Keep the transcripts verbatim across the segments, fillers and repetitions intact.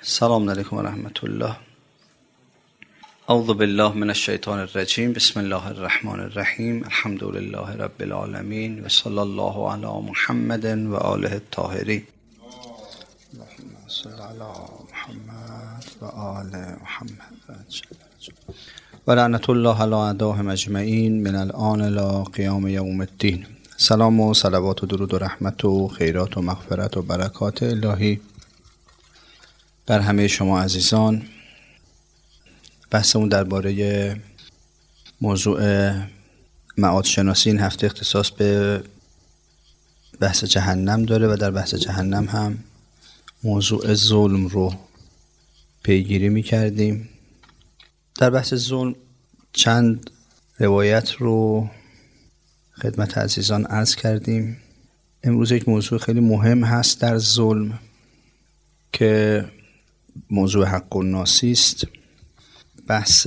السلام علیکم و رحمت الله. اعوذ بالله من الشیطان الرجیم. بسم الله الرحمن الرحیم. الحمد لله رب العالمین و صلی الله علی محمد و آله الطاهرین. اللهم صل علی محمد و آل محمد و لعنت الله علی اعدائهم اجمعین من الآن الی قیام یوم الدین. سلام و صلوات و درود و رحمت و خیرات و مغفرت و برکات الهی بر همه شما عزیزان. بحثمون درباره موضوع معاد شناسی این هفته اختصاص به بحث جهنم داره و در بحث جهنم هم موضوع ظلم رو پیگیری می کردیم. در بحث ظلم چند روایت رو خدمت عزیزان عرض کردیم. امروز یک موضوع خیلی مهم هست در ظلم که موضوع حق الناسی است. بحث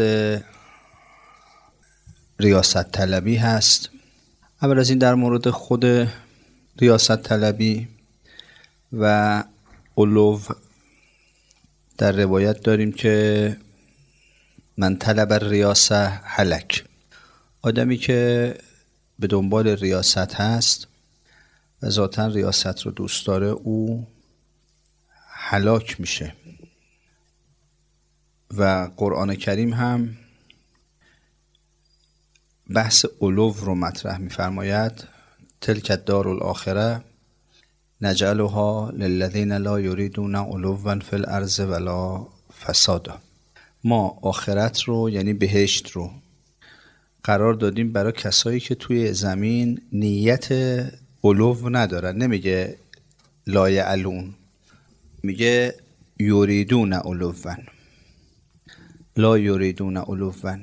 ریاست طلبی هست. اول از این در مورد خود ریاست طلبی و علو در روایت داریم که من طلب الریاسه هلک. آدمی که به دنبال ریاست هست و ذاتاً ریاست رو دوست داره او هلاک میشه. و قرآن کریم هم بحث علو رو مطرح می‌فرماید. تلک الدار الاخره نجعلها للذین لا یریدون علوا فی الارض ولا فسادا. ما آخرت رو یعنی بهشت رو قرار دادیم برای کسایی که توی زمین نیت علو ندارن. نمیگه لا یعلون، میگه یریدون علوا. لا یریدون علوا،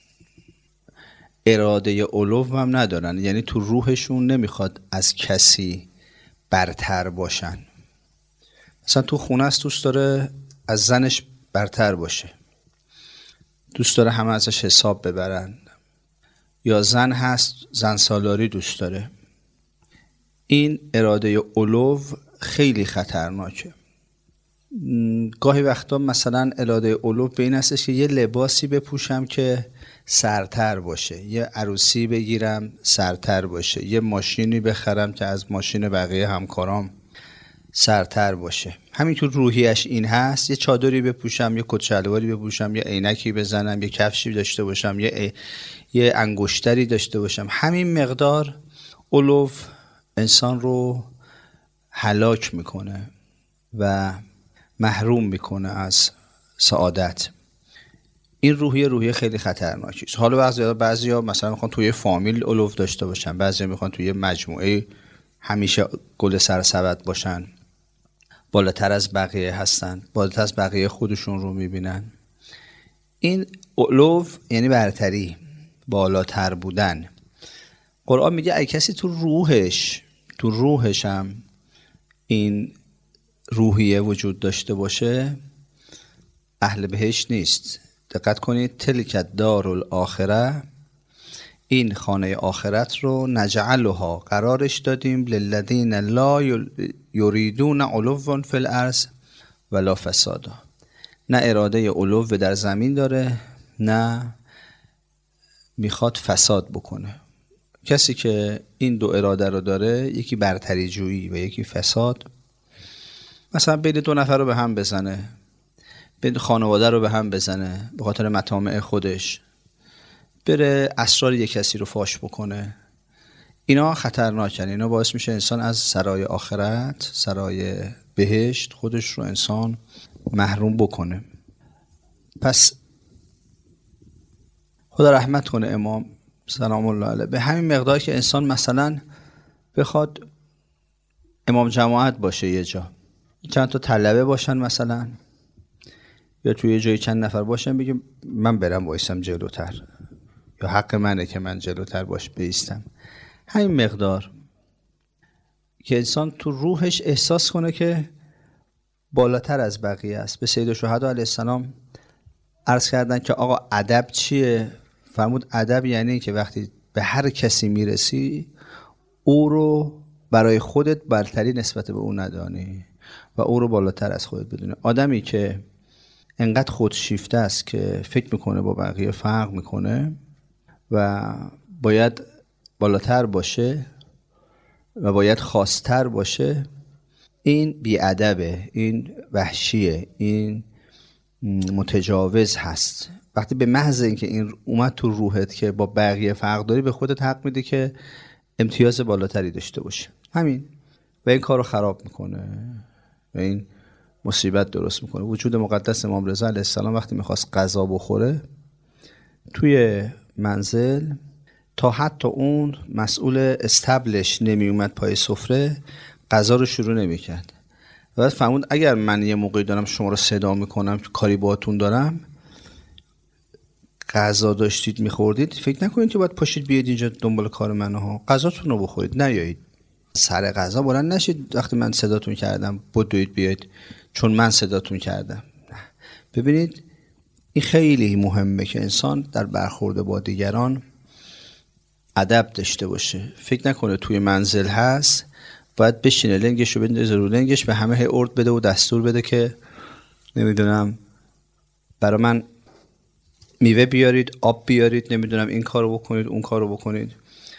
اراده علو هم ندارن، یعنی تو روحشون نمیخواد از کسی برتر باشن. مثلا تو خونه است دوست داره از زنش برتر باشه، دوست داره همه ازش حساب ببرن، یا زن هست زن سالاری دوست داره. این اراده علو خیلی خطرناکه. گاهی وقتا مثلا اراده علو به این هستش که یه لباسی بپوشم که سرتر باشه، یه عروسی بگیرم سرتر باشه، یه ماشینی بخرم که از ماشین بقیه همکارام سرتر باشه. همینطور روحیش این هست. یه چادری بپوشم، یه کت شلواری بپوشم، یه عینکی بزنم، یه کفشی داشته باشم، یه یه انگشتری داشته باشم. همین مقدار علو انسان رو هلاک میکنه و محروم میکنه از سعادت. این روحیه روحیه خیلی خطرناکی است. حالا بعضیا بعضیا مثلا میخوان توی فامیل علو داشته باشن، بعضیا میخوان توی مجموعه همیشه گل سر سبد باشن، بالاتر از بقیه هستن، بالاتر از بقیه خودشون رو میبینن. این علو یعنی برتری، بالاتر بودن. قرآن میگه اگه کسی تو روحش تو روحش هم این روحیه وجود داشته باشه اهل بهشت نیست. دقت کنید. تلک الدار الاخره، این خانه آخرت رو نجعلها قرارش دادیم للذین لا یریدون علوا فی الارض ولا فسادا. نه اراده علو در زمین داره، نه میخواد فساد بکنه. کسی که این دو اراده رو داره، یکی برتری جویی و یکی فساد، مثلا بین دو نفر رو به هم بزنه، بین خانواده رو به هم بزنه به خاطر مطامع خودش، بره اسرار یک کسی رو فاش بکنه، اینا خطرناکن. اینا باعث میشه انسان از سرای آخرت، سرای بهشت، خودش رو انسان محروم بکنه. پس خدا رحمت کنه امام سلام الله علیه. به همین مقدار که انسان مثلا بخواد امام جماعت باشه، یه جا چند تا طلبه باشن مثلا، یا توی یه جایی چند نفر باشن، بگه من برم وایسم جلوتر، یا حق منه که من جلوتر باش بایستم. همین مقدار که انسان تو روحش احساس کنه که بالاتر از بقیه است. به سید الشهدا علیه السلام عرض کردن که آقا ادب چیه؟ فرمود ادب یعنی که وقتی به هر کسی میرسی او رو برای خودت برتری نسبت به او ندانی. و او رو بالاتر از خودت بدونی. آدمی که انقدر خودشیفته است که فکر میکنه با بقیه فرق میکنه و باید بالاتر باشه و باید خاص‌تر باشه، این بی‌ادبه، این وحشیه، این متجاوز هست. وقتی به محض اینکه این اومد تو روحت که با بقیه فرق داری، به خودت حق میدی که امتیاز بالاتری داشته باشه. همین. و این کار رو خراب میکنه و این مصیبت درست میکنه. وجود مقدس امام رضا علیه السلام وقتی میخواست غذا بخوره توی منزل، تا حتی اون مسئول استبلش نمی اومد پای سفره، غذا رو شروع نمی کرد. و بعد فهموند اگر من یه موقعی دارم شما رو صدا میکنم کاری باهاتون دارم، غذا داشتید میخوردید، فکر نکنید که باید پاشید بیاید اینجا دنبال کار من ها، غذاتون رو بخورید، نیایید سر غذا بلند نشید وقتی من صداتون کردم بدوید بیاید چون من صداتون کردم. ببینید این خیلی مهمه که انسان در برخورد با دیگران ادب داشته باشه. فکر نکنه توی منزل هست باید بشینه لنگش رو بندازه رو لنگش، به همه هی ارد بده و دستور بده که نمیدونم برای من میوه بیارید، آب بیارید، نمیدونم این کارو بکنید، اون کارو بکنید.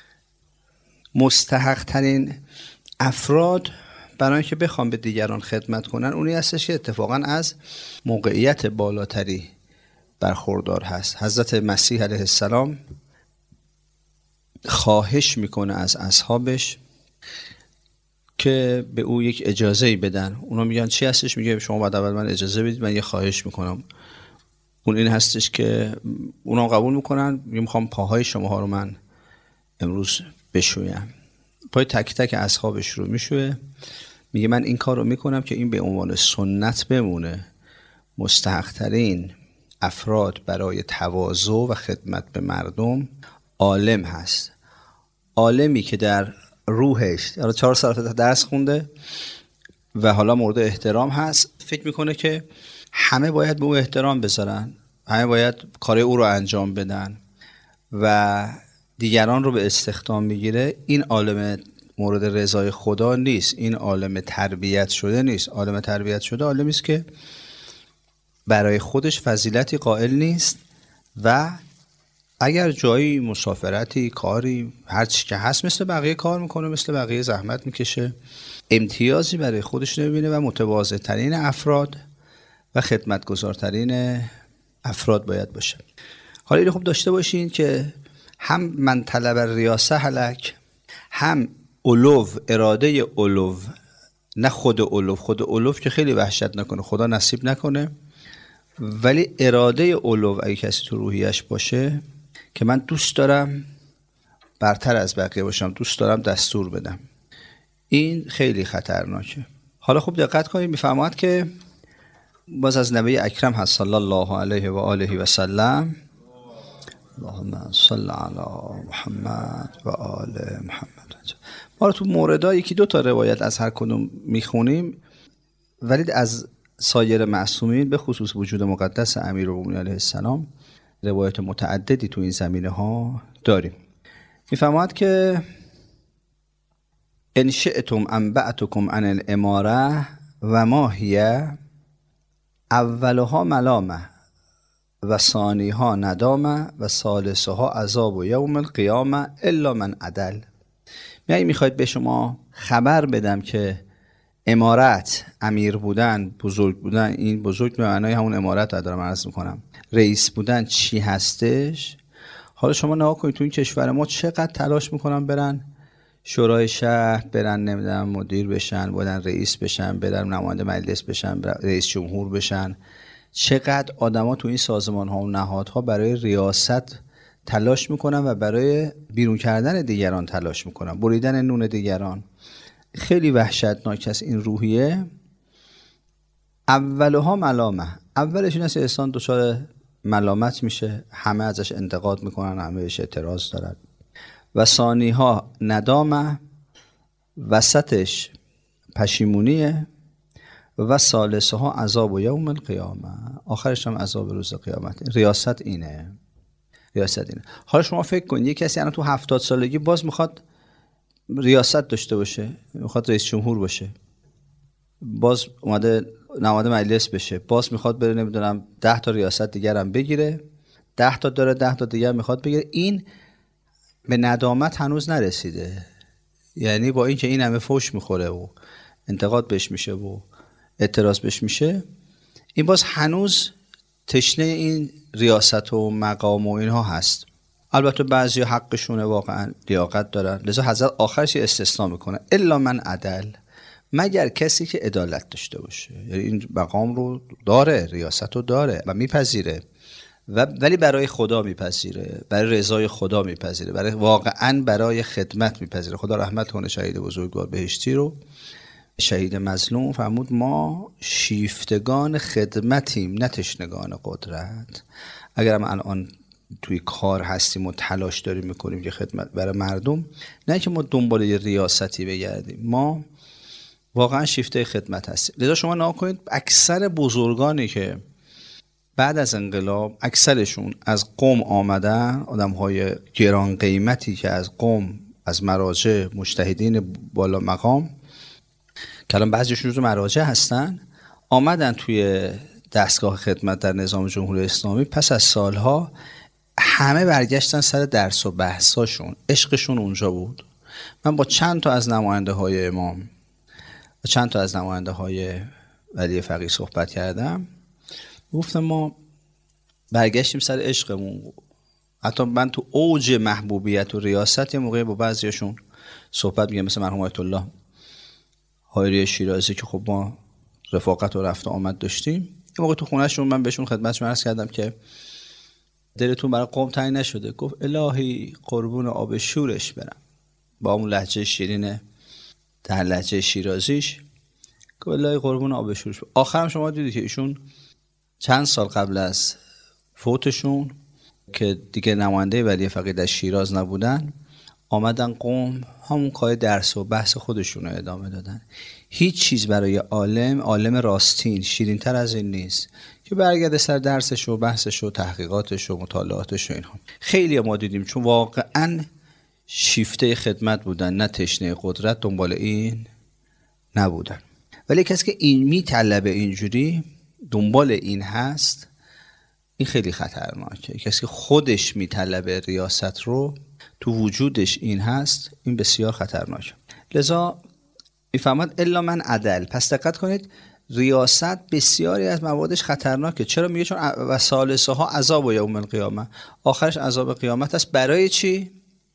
مستحق ترین افراد برای اینکه بخوام به دیگران خدمت کنن اونی هستش که اتفاقا از موقعیت بالاتری برخوردار هست. حضرت مسیح علیه السلام خواهش میکنه از اصحابش که به او یک اجازه‌ای بدن. اونا میگن چی هستش؟ میگه شما باید اول من اجازه بدید، من یه خواهش میکنم. اون این هستش که اونا قبول میکنن، میخوام پاهای شماها رو من امروز بشویم. پای تک تک اصحابش رو میشوه، میگه من این کار رو میکنم که این به عنوان سنت بمونه. مستحق ترین افراد برای تواضع و خدمت به مردم عالم هست. عالمی که در روحش حالا چهار سال درس خونده و حالا مورد احترام هست، فکر میکنه که همه باید به او احترام بذارن، همه باید کار او رو انجام بدن و دیگران رو به استخدام میگیره. این عالم مورد رضای خدا نیست، این عالم تربیت شده نیست. عالم تربیت شده عالمی است که برای خودش فضیلتی قائل نیست و اگر جایی مسافرتی، کاری، هر چی که هست مثل بقیه کار میکنه، مثل بقیه زحمت میکشه، امتیازی برای خودش نمیبینه و متواضع ترین افراد و خدمتگزارترین افراد باید باشه. حالا اینو خوب داشته باشین که هم من طلب ریاسه هلک، هم علو، اراده علو، نه خود علو. خود علو که خیلی وحشت نکنه، خدا نصیب نکنه، ولی اراده علو اگه کسی تو روحیش باشه که من دوست دارم برتر از بقیه باشم، دوست دارم دستور بدم، این خیلی خطرناکه. حالا خوب دقت کنید، میفهمد که باز از نبی اکرم هست صلی الله علیه و آله و سلم، اللهم صل علی محمد و آل محمد. ما تو موردها یکی دو تا روایت از هر کدوم میخونیم، ولی از سایر معصومین به خصوص وجود مقدس امیرالمومنین علیه السلام روایت متعددی تو این زمینه ها داریم. میفهمد که ان شئتم انبأتکم عن الاماره و ما هی اولها ملامه و ثانیها ندامه و ثالثها عذاب و یوم القیامه الا من عدل. یعنی میخواید به شما خبر بدم که امارت، امیر بودن، بزرگ بودن، این بزرگ به معنای همون امارت رو دارم عرض میکنم، رئیس بودن چی هستش. حالا شما نگاه کنید تو این کشور ما چقدر تلاش میکنن برن شورای شهر، برن نمیدونم مدیر بشن، برن رئیس بشن، برن نماینده مجلس بشن، رئیس جمهور بشن. چقدر آدما تو این سازمان ها و نهادها برای ریاست تلاش میکنن و برای بیرون کردن دیگران تلاش میکنن، بریدن نون دیگران. خیلی وحشتناک است این روحیه. اولها ملامه، اولش این است انسان دچار ملامت میشه، همه ازش انتقاد میکنن، همه بهش اعتراض دارن. و ثانیها ندامه، وسطش پشیمونیه. و ثالثها عذاب و یوم القیامه، آخرش هم عذاب روز قیامت. ریاست اینه، ریاست اینه. حالا شما فکر کنید یک کسی الان تو هفتاد سالگی باز میخواد ریاست داشته باشه، میخواد رئیس جمهور باشه. باز اومده نماینده مجلس بشه، باز میخواد بره نمیدونم ده تا ریاست دیگر هم بگیره، ده تا داره ده تا دیگر میخواد بگیره. این به ندامت هنوز نرسیده، یعنی با اینکه این همه فوش میخوره و انتقاد بهش میشه و اعتراض بهش میشه، این باز هنوز تشنه این ریاست و مقام و اینها هست. البته بعضی حقشونه، واقعا لیاقت دارن، لذا حضرت آخرش استثناء میکنه الا من عدل، مگر کسی که عدالت داشته باشه. یعنی این مقام رو داره، ریاست رو داره و میپذیره، و ولی برای خدا میپذیره، برای رضای خدا میپذیره، برای واقعا برای خدمت میپذیره. خدا رحمت کنه شهید بزرگوار بهشتی رو، شهید مظلوم، فرمود ما شیفتگان خدمتیم نه تشنگان قدرت. اگر هم الان توی کار هستیم و تلاش داریم میکنیم که خدمت برای مردم، نه که ما دنبال یه ریاستی بگردیم، ما واقعا شیفته خدمت هستیم. لذا شما نگاه کنید اکثر بزرگانی که بعد از انقلاب اکثرشون از قم آمدن، آدم‌های گران قیمتی که از قم، از مراجع، مجتهدین بالا مقام که الان بعضیشون رو مراجع هستن، آمدن توی دستگاه خدمت در نظام جمهوری اسلامی. پس از سالها همه برگشتن سر درس و بحثاشون، عشقشون اونجا بود. من با چند تا از نماینده های امام و چند تا از نماینده های ولی فقیه صحبت کردم، گفتم ما برگشتیم سر عشقمون. حتی من تو اوج محبوبیت و ریاست یه موقعی با بعضیشون صحبت میگم، مثل مرحوم آیت الله حایری شیرازی که خب ما رفاقت و رفت و آمد داشتیم، یه موقع تو خونهشون من بهشون خدمتشون عرض کردم که دلتون برای قوم تنگ نشده؟ گفت الهی قربون آب شورش برم، با اون لهجه شیرینه در لهجه شیرازیش، گفت الهی قربون آب شورش برم. آخرم شما دیدید که ایشون چند سال قبل از فوتشون که دیگه نماینده ولی فقیه در شیراز نبودن، آمدن قم، همون کار درس و بحث خودشون رو ادامه دادن. هیچ چیز برای عالم، عالم راستین شیرین تر از این نیست که برگرده سر درسش و بحثش و تحقیقاتش و مطالعاتش و اینها. خیلی ما دیدیم چون واقعا شیفته خدمت بودن نه تشنه قدرت، دنبال این نبودن. ولی کسی که این میطلبه اینجوری دنبال این هست، این خیلی خطرناکه. کسی که خودش میطلبه ریاست رو، تو وجودش این هست، این بسیار خطرناکه. لذا میفهمد الا من عدل. پس دقت کنید ریاست بسیاری از موادش خطرناکه. چرا میگه؟ چون و ثالثها ها عذاب و یوم القیامه، آخرش عذاب قیامت است. برای چی؟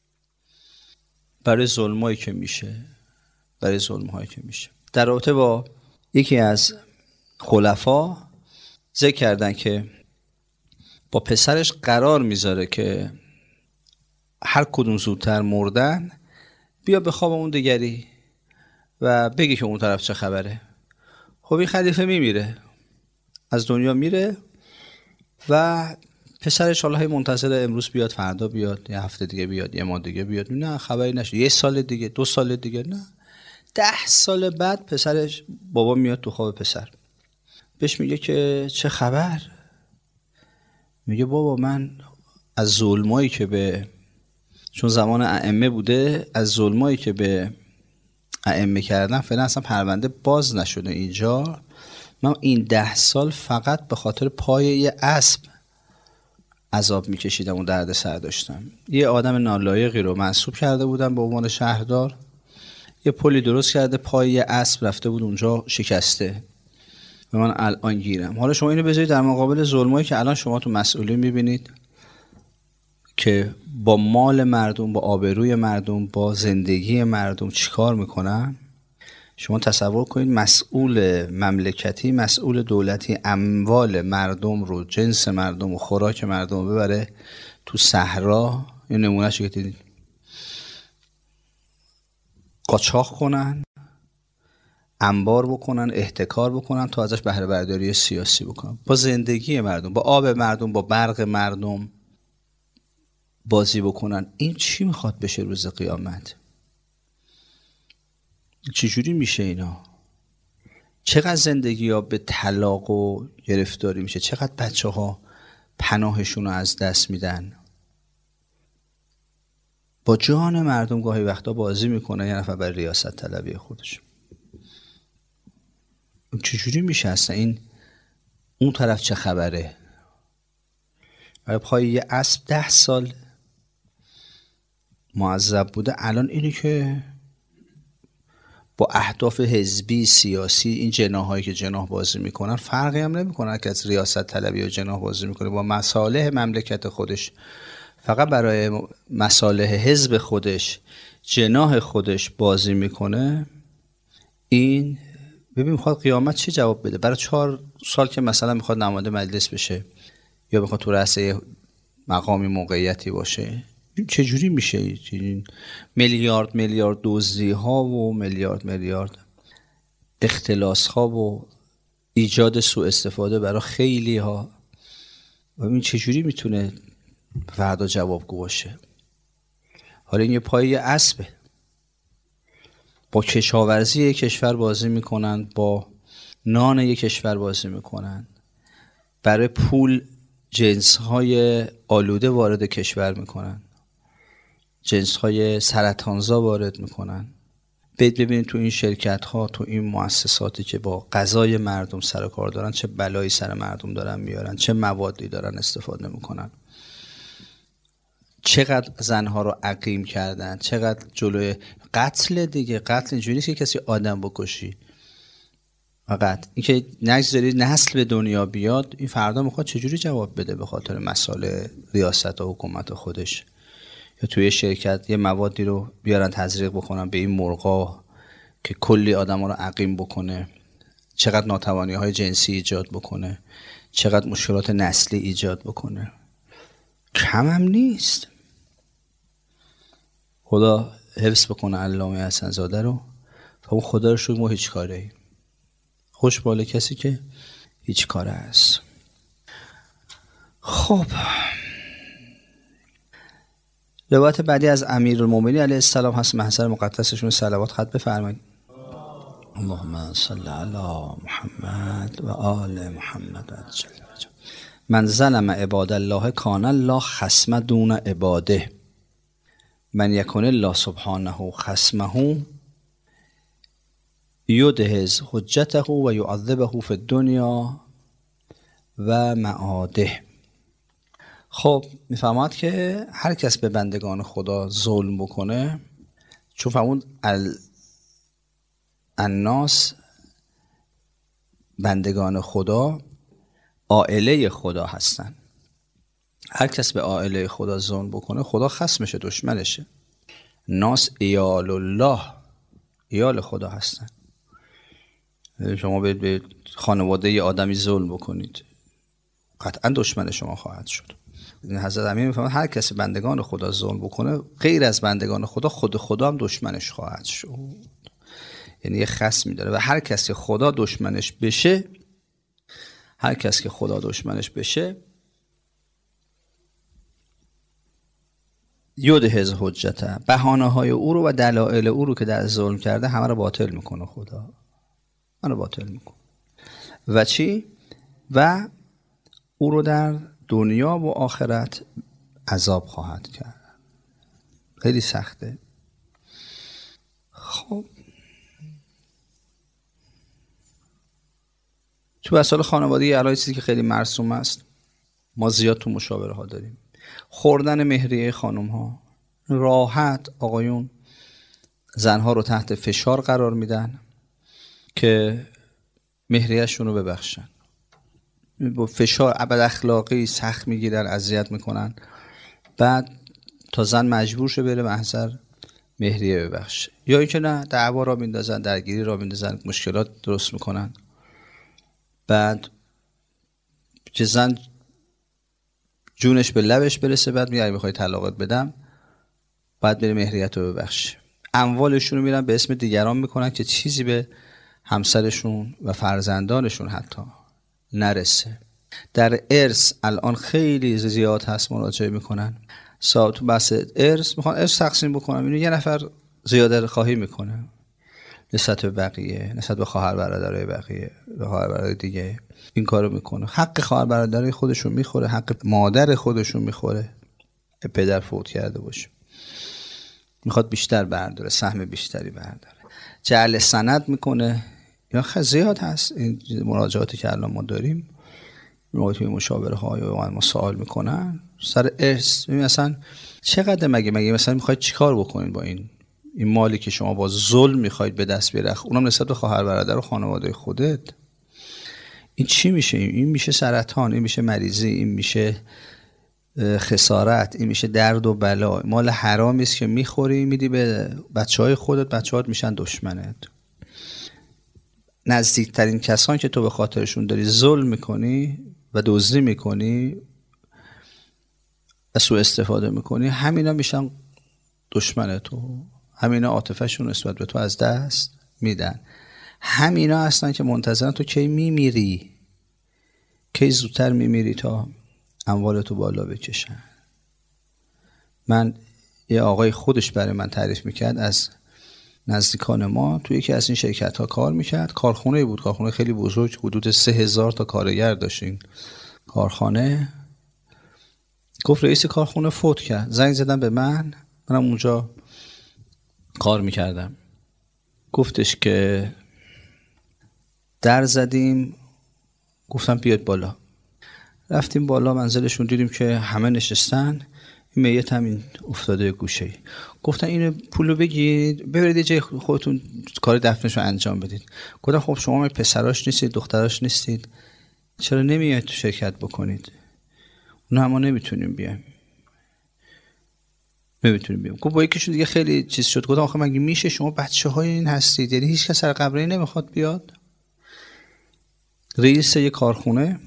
برای ظلمایی که میشه، برای ظلمایی که میشه. در رابطه با یکی از خلفا ذکر کردن که با پسرش قرار میذاره که هر کدوم زودتر مردن بیا به خواب اون دیگری و بگی که اون طرف چه خبره. خب این خلیفه میمیره، از دنیا میره و پسرش الله منتظر امروز بیاد، فردا بیاد، یه هفته دیگه بیاد، یه ماه دیگه بیاد، نه خبری نشه، یه سال دیگه، دو سال دیگه، نه ده سال بعد پسرش، بابا میاد تو خواب پسر، بهش میگه که چه خبر؟ میگه بابا من از ظلمایی که به، چون زمان ائمه بوده، از ظلمایی که به ائمه کردن فعلا اصلا پرونده باز نشده اینجا، من این ده سال فقط به خاطر پای یه اسب عذاب میکشیدم و درد سر داشتم. یه آدم نالایقی رو منصوب کرده بودم به عنوان شهردار، یه پلی درست کرده، پای یه اسب رفته بود اونجا شکسته و من الان گیرم. حالا شما اینو بذارید در مقابل ظلمایی که الان شما تو مسئولین میبینید که با مال مردم، با آبروی مردم، با زندگی مردم چیکار میکنن. شما تصور کنید مسئول مملکتی، مسئول دولتی اموال مردم رو، جنس مردم و خوراک مردم رو ببره تو صحرا، این نمونه‌شو که دیدید، قاچاق کنن، انبار بکنن، احتکار بکنن تا ازش بهره برداری سیاسی بکنن، با زندگی مردم، با آب مردم، با برق مردم بازی بکنن. این چی میخواد بشه روز قیامت؟ چجوری میشه اینا؟ چقدر زندگی ها به طلاق و گرفتاری میشه؟ چقدر بچه ها پناهشون رو از دست میدن؟ با جان مردم گاهی وقتا بازی میکنه یه نفر برای ریاست طلبی خودش. چجوری میشه اصلا این اون طرف چه خبره؟ برای پای یه اسب ده سال معذب بوده، الان اینی که با اهداف حزبی سیاسی این جناحایی که جناح بازی میکنن فرقی هم نمیکنن که از ریاست طلبی و جناح بازی میکنه، با مصالح مملکت خودش فقط برای مصالح حزب خودش جناح خودش بازی میکنه. این ببین میخواد قیامت چه جواب بده؟ برای چهار سال که مثلا میخواد نماینده مجلس بشه یا میخواد تو رأس مقامی موقعیتی باشه، چجوری میشه این میلیارد میلیارد دزدی ها و میلیارد میلیارد اختلاس ها و ایجاد سوء استفاده برای خیلی ها، و این چجوری میتونه فردا جوابگو باشه؟ حالا این یه پای اسبه، با کشاورزی یک کشور بازی میکنن، با نان یک کشور بازی میکنن، برای پول جنس های آلوده وارد کشور میکنن، جنس های سرطانزا وارد میکنن. ببینید تو این شرکت ها، تو این مؤسساتی که با غذای مردم سر کار دارن چه بلایی سر مردم دارن میارن، چه موادی دارن استفاده میکنن، چقدر زنها رو عقیم کردن، چقدر جلوی قتل دیگه. قتل اینجوری نیست که کسی آدم بکشی، فقط اینکه نگذاری نسل به دنیا بیاد. این فردا میخواد چجوری جواب بده به خاطر مسائل ریاست و حکومت خودش؟ یا توی شرکت یه موادی رو بیارن تزریق بکنن به این مرغا که کلی آدم رو عقیم بکنه، چقدر ناتوانی های جنسی ایجاد بکنه، چقدر مشکلات نسلی ایجاد بکنه. کم هم نیست. خدا حفظ بکنه علامه حسن زاده رو، تا اون خدا رو شد ما هیچ کاره ای. خوش باله کسی که هیچ کاره است. خب روایت بعدی از امیرالمومنین علیه السلام هست، محضر مقدسشون صلوات خط بفرمایید. اللهم صل علی محمد و آل محمد. من ظلم عباد الله کان الله خصم دون عباده، من یکن الله سبحانه خصمه یدهز حجته و یعذبه فی الدنیا و معاده. خب میفهمد که هر کس به بندگان خدا ظلم بکنه، چون فهمون الناس بندگان خدا عائله خدا هستن، هر کس به عائله خدا ظلم بکنه خدا خصمشه، دشمنشه. ناس ایال الله، ایال خدا هستن. شما برید به خانواده ی آدمی ظلم بکنید قطعا دشمن شما خواهد شد. حضرت امیر میفهمد هر کسی بندگان خدا ظلم بکنه غیر از بندگان خدا، خود خدا هم دشمنش خواهد شد. یعنی یه خصمی داره و هر کسی خدا دشمنش بشه، هر کسی که خدا دشمنش بشه یدهز حجته، بهانه های او رو و دلایل او رو که در ظلم کرده همه رو باطل میکنه. خدا همه رو باطل میکنه. و چی؟ و او رو در دنیا و آخرت عذاب خواهد کرد. خیلی سخته. خب تو مسائل خانوادگی الان چیزی که خیلی مرسوم است، ما زیاد تو مشاوره ها داریم، خوردن مهریه خانم ها. راحت آقایون زنها رو تحت فشار قرار میدن که مهریه‌شون رو ببخشن، با فشار ابد اخلاقی سخت میگیرن، اذیت میکنن، بعد تا زن مجبور شه بره محضر مهریه ببخشه. یا اینکه نه، دعوا را میندازن، درگیری را میندازن، مشکلات درست میکنن، بعد که زن جونش به لبش برسه بعد میگه میخوای طلاقت بدم، بعد بره مهریت رو ببخشه. اموالشون رو میرن به اسم دیگران میکنن که چیزی به همسرشون و فرزندانشون حتی نرسه. در ارث الان خیلی زیاد هست مراجعه میکنن، تو بحث ارث میخوان ارث تقسیم بکنن، اینو یه نفر زیاده خواهی میکنه نسبت به بقیه، نسبت به خواهر برادرای بقیه، به خواهر برادرای دیگه این کارو میکنه. حق خواهر برادرای خودشون میخوره، حق مادر خودشون میخوره، پدر فوت کرده باشه، میخواد بیشتر برداره، سهم بیشتری برداره. جعل سند میکنه، یا خیلی زیاد هست این مراجعاتی که الان ما داریم، توی مشاوره های و ما سوال میکنن سر ارث. مثلا چقدر مگه مگه مثلا میخواید چیکار بکنین با این این مالی که شما با ظلم میخواید به دست بیارید، اونم نسبت به خواهر برادر و خانواده خودت؟ این چی میشه؟ این میشه سرطان، این میشه مریضی، این میشه خسارت، این میشه درد و بلا. مال حرامی است که میخوری میدی به بچهای خودت، بچه‌هات میشن دشمنت. نزدیکترین کسان که تو به خاطرشون داری ظلم میکنی و دزدی میکنی و سوء استفاده میکنی، همینا میشن دشمن تو، همینا عاطفه‌شون نسبت به تو از دست میدن. همینا هستن که منتظرن تو کی میمیری، کی زودتر میمیری تا اموالتو بالا بکشن. من یه آقای خودش برای من تعریف میکرد از نزدیکان ما، توی یکی از این شرکت ها کار میکرد. کارخونه بود، کارخونه خیلی بزرگ، حدود سه هزار تا کارگر داشت این کارخانه. گفت رئیس کارخونه فوت کرد. زنگ زدن به من، منم اونجا کار میکردم. گفتش که در زدیم، گفتم بیاد بالا. رفتیم بالا منزلشون، دیدیم که همه نشستن، این میت هم این افتاده گوشه. گفتن اینو پولو بگید ببرید یه جای خودتون کار دفنشو انجام بدید. گفتم خب شما پسراش نیستید، دختراش نیستید، چرا نمیاید تو شرکت بکنید؟ اونا ما نمیتونیم بیایم. نمیتونیم بیایم. گفت با یکیشون دیگه خیلی چیز شد. گفتم آخه مگه میشه شما بچه‌های این هستید؟ یعنی هیچ کس سر قبره نمیخواد بیاد؟ رئیس یه کارخونه.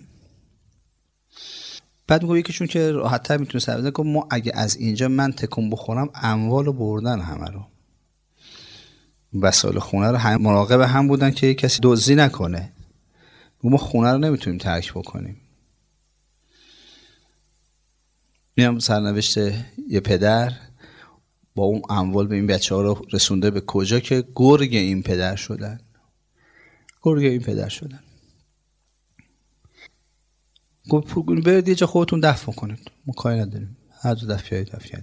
بعد میگه یکیشون که راحت‌تر میتونه سر بزنه، گفت ما اگه از اینجا من تکون بخورم اموالو بردن همه رو، وسایل خونه رو هم مراقب هم بودن که کسی دزدی نکنه. ما خونه رو نمیتونیم ترک بکنیم. میام سرنوشت یه پدر با اون اموال به این بچه‌ها رو رسونده به کجا که گرگ این پدر شدن. گرگ این پدر شدن. گفت برید یه جا خودتون دفن کنید، ما کاری نداریم، هر دو دفعه دفعه.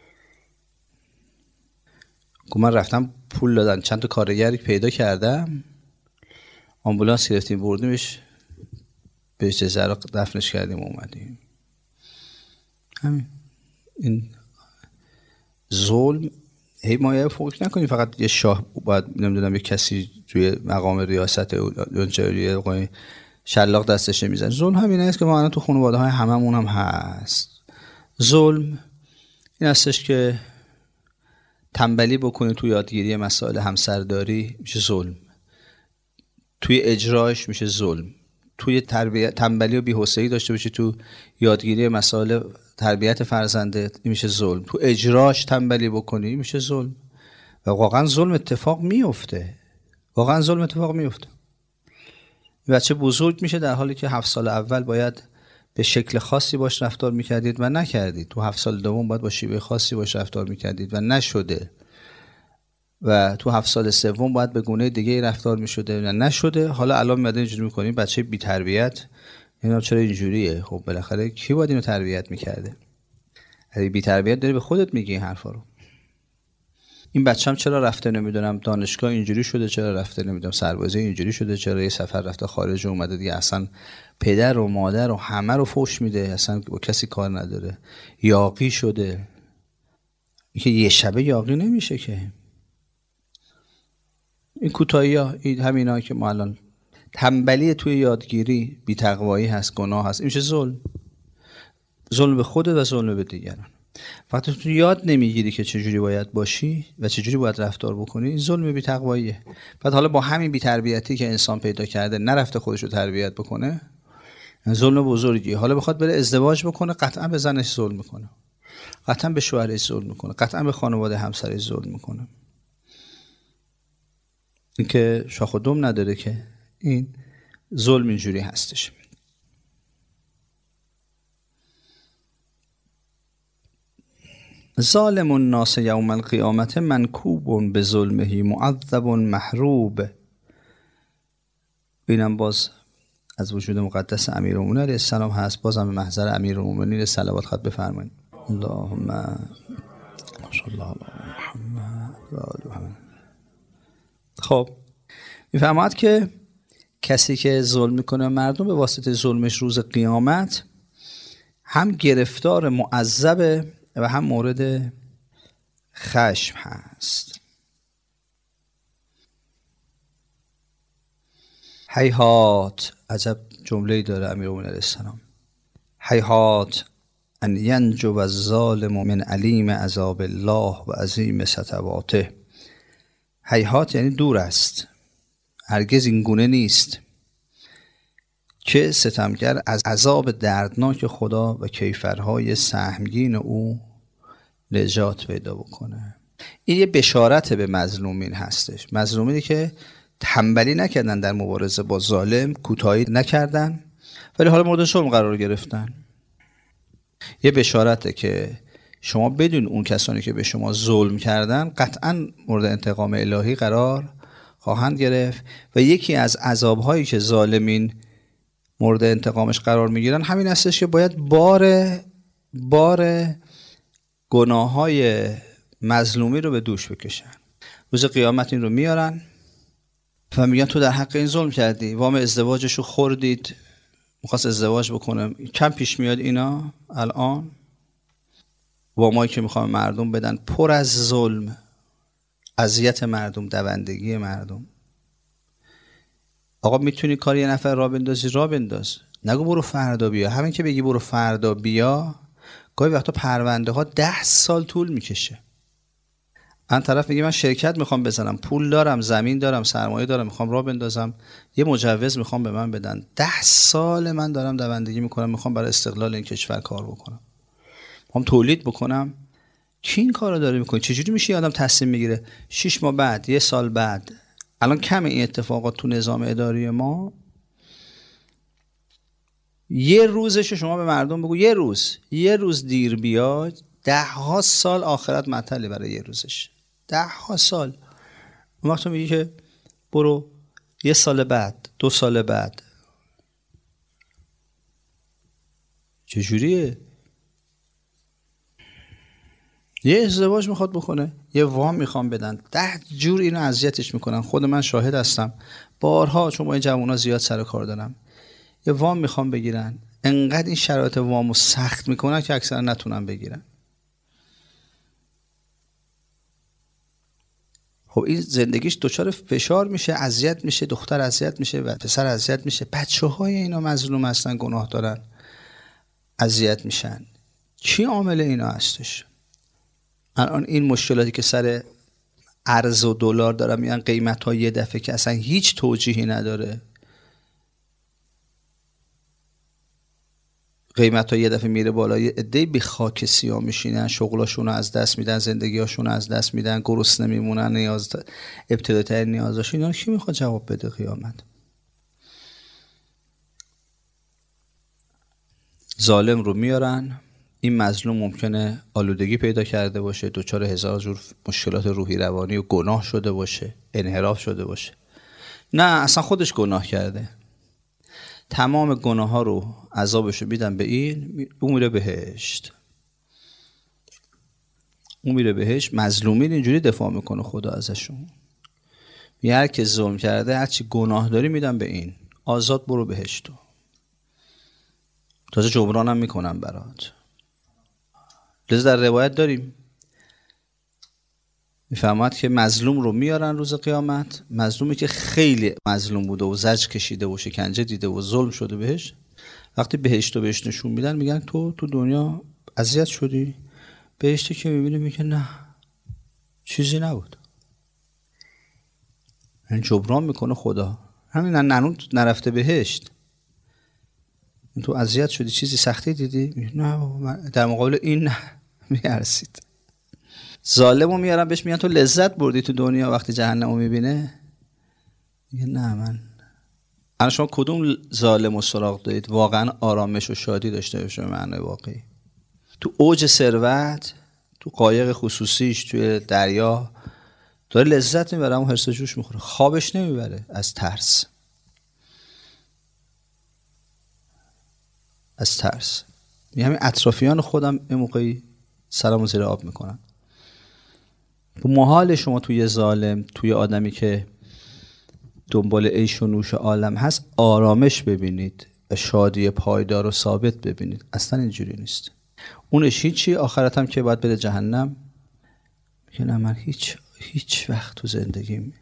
گفت من رفتم پول دادن، چند تا کارگری پیدا کردم، آمبولانس گرفتیم بردیمش بهش جزیره دفنش کردیم اومدیم. همین. این ظلم هی مایه فوق نکنیم فقط یه شاه باید نمیدونم یه کسی توی مقام ریاست اونجوری شلاق دستش میزنه. ظلم همین است که ما الان تو خانواده های هممون هم هست. ظلم این هستش که تنبلی بکنی توی یادگیری مسائل همسرداری، میشه ظلم. توی اجراش میشه ظلم. توی تربیت تنبلی و بی‌حوصله‌ای داشته باشی تو یادگیری مسائل تربیت فرزندت، میشه ظلم. تو اجراش تنبلی بکنی میشه ظلم. و واقعا ظلم اتفاق میفته. واقعا ظلم اتفاق میفته. بچه بزرگ میشه در حالی که هفت سال اول باید به شکل خاصی باش رفتار میکردید و نکردید. تو هفت سال دوم باید با شیوه خاصی باش رفتار میکردید و نشده. و تو هفت سال سوم باید به گونه دیگه رفتار میشده و نشده. حالا الان میاد اینجوری میکنیم بچه بی تربیت، اینا چرا اینجوریه؟ خب بالاخره کی باید اینو تربیت میکرده؟ اگه بی تربیت داری به خودت میگی این حرفا رو. این بچه‌م چرا رفته نمیدونم دانشگاه اینجوری شده، چرا رفته نمیدونم سربازی اینجوری شده، چرا یه سفر رفته خارج اومده دیگه اصلا پدر و مادر و همه رو فوش میده، اصلا با کسی کار نداره، یاغی شده. که یه شبه یاغی نمیشه که. این کوتاهی‌ها این همینا که ما الان تنبلی توی یادگیری، بی‌تقوایی هست، گناه هست، این میشه ظلم. ظلم به خودت و ظلم به دیگران. وقتی تو یاد نمیگیری که چجوری باید باشی و چجوری باید رفتار بکنی، این ظلم بی‌تقواییه. بعد حالا با همین بی‌تربیتی که انسان پیدا کرده نرفته خودش رو تربیت بکنه، ظلم بزرگی. حالا بخواد بره ازدواج بکنه، قطعا به زنش ظلم میکنه، قطعا به شوهرش ظلم میکنه، قطعا به خانواده همسرش ظلم میکنه. این که شاخ و دم نداره که این ظلم اینجوری هستش. ظالم الناس یوم القیامت منکوب به ظلمه معذب محروب. اینم باز از وجود مقدس امیرالمومنین علیه السلام هست. بازم به محضر امیرالمومنین صلوات خط بفرمایید. اللهم صل علی محمد و آل محمد. خب میفهمد که کسی که ظلم میکنه مردم به واسطه ظلمش روز قیامت هم گرفتار معذب و هم مورد خشم هست. هیهات، عجب جمله‌ای داره امیرالمومنین علیه السلام، هیهات ان ینجو الظالم من علیم عذاب الله و عظیم سطواته. هیهات یعنی دور است، هرگز این گونه نیست که ستمگر از عذاب دردناک خدا و کیفرهای سهمگین او نجات پیدا بکنه. این یه بشارت به مظلومین هستش، مظلومینی که تنبلی نکردن در مبارزه با ظالم، کوتاهی نکردن ولی حالا مورد ظلم قرار گرفتن. یه بشارته که شما بدون اون کسانی که به شما ظلم کردن قطعاً مورد انتقام الهی قرار خواهند گرفت و یکی از عذاب‌هایی که ظالمین مورد انتقامش قرار میگیرن همین هستش که باید بار بار گناه‌های مظلومی رو به دوش بکشن. روز قیامت این رو میارن و میگن تو در حق این ظلم کردی، وام ازدواجش رو خوردید، میخواست ازدواج بکنه. کم پیش میاد اینا الان وامایی که میخوام مردم بدن پر از ظلم، اذیت مردم، دوندگی مردم. آقا میتونی کار یه نفر را بندازی، را بنداز، نگو برو فردا بیا. همین که بگی برو فردا بیا گاهی وقتا پرونده ها ده سال طول میکشه. من طرف میگه من شرکت میخوام بزنم، پول دارم، زمین دارم، سرمایه دارم، میخوام راه بندازم، یه مجوز میخوام به من بدن، ده سال من دارم دوندگی میکنم، میخوام برای استقلال این کشور کار بکنم، میخوام تولید بکنم. کی این کارو داره میکنه؟ چجوری میشه آدم تصمیم میگیره شش ماه بعد، یه سال بعد؟ الان کم این اتفاقات تو نظام اداری ما. یه روزش شما به مردم بگو یه روز یه روز دیر بیاد، ده ها سال آخرت معطله برای یه روزش، ده ها سال. اون وقت میگی که برو یه سال بعد، دو سال بعد. چجوریه؟ یه ازدواج میخواد بکنه، یه وام میخوام بدن، ده جور اینو اذیتش میکنن. خود من شاهد هستم بارها، چون با این جوونا زیاد سر کار دارم. یه وام میخوام بگیرن، انقدر این شرایط وامو سخت میکنن که اکثرا نتونن بگیرن. خب این زندگیش دچار فشار میشه، اذیت میشه، دختر اذیت میشه و پسر اذیت میشه، بچه‌های اینا مظلوم هستن، گناه دارن، اذیت میشن. چی عامل اینا هستش؟ الان این مشکلاتی که سر ارز و دلار دارن، میگن قیمت‌ها یه دفعه که اصلا هیچ توجیهی نداره، قیمت‌ها یه دفعه میره بالا، یه عده‌ای بی خاک سیاه میشینن، شغلاشون رو از دست میدن، زندگیاشون رو از دست میدن، گرسنه میمونن، نیاز ابتدایی‌ترین نیازاشون. اینا کی میخواد جواب بده قیامت؟ ظالم رو میارن، این مظلوم ممکنه آلودگی پیدا کرده باشه، دچار هزار جور مشکلات روحی روانی و گناه شده باشه، انحراف شده باشه. نه اصلا خودش گناه کرده، تمام گناه ها رو عذابشو میدن به این، اون میره بهشت، اون میره بهشت. مظلومین اینجوری دفاع میکنه خدا ازشون، میگه هر کی ظلم کرده، هر چی گناه داری میدم به این، آزاد برو بهشتو، تازه جبرانم میکنم برات. لذا در روایت داریم میفهمد که مظلوم رو میارن روز قیامت، مظلومی که خیلی مظلوم بوده و زجر کشیده و شکنجه دیده و ظلم شده بهش، وقتی بهشت رو بهش نشون میدن میگن تو تو دنیا اذیت شدی، بهشتی که میبینی میگه نه چیزی نبود. یعنی جبران میکنه خدا. همین ننون نرفته بهشت، تو اذیت شدی، چیزی سختی دیدی؟ نه، در مقابل این نه میارسید. ظالمو میارن بهش میگن تو لذت بردی تو دنیا، وقتی جهنمو میبینه میگه نه من. الان شما کدوم ظالمو سراغ دارید واقعا آرامش و شادی داشته باشه به معنای واقعی؟ تو اوج ثروت، تو قایق خصوصیش، توی دریا داره لذت میبره، اون حرص جوش میخوره، خوابش نمیبره از ترس، از ترس. میگه همین اطرافیان خودم این موقعی سرمو زیر آب میکنن. محال شما توی ظالم، توی آدمی که دنبال عیش و نوش عالم هست آرامش ببینید و شادی پایدار و ثابت ببینید. اصلا اینجوری نیست. اونش هیچی، آخرت هم که باید بره جهنم. میگه نه من هیچ هیچ وقت تو زندگیم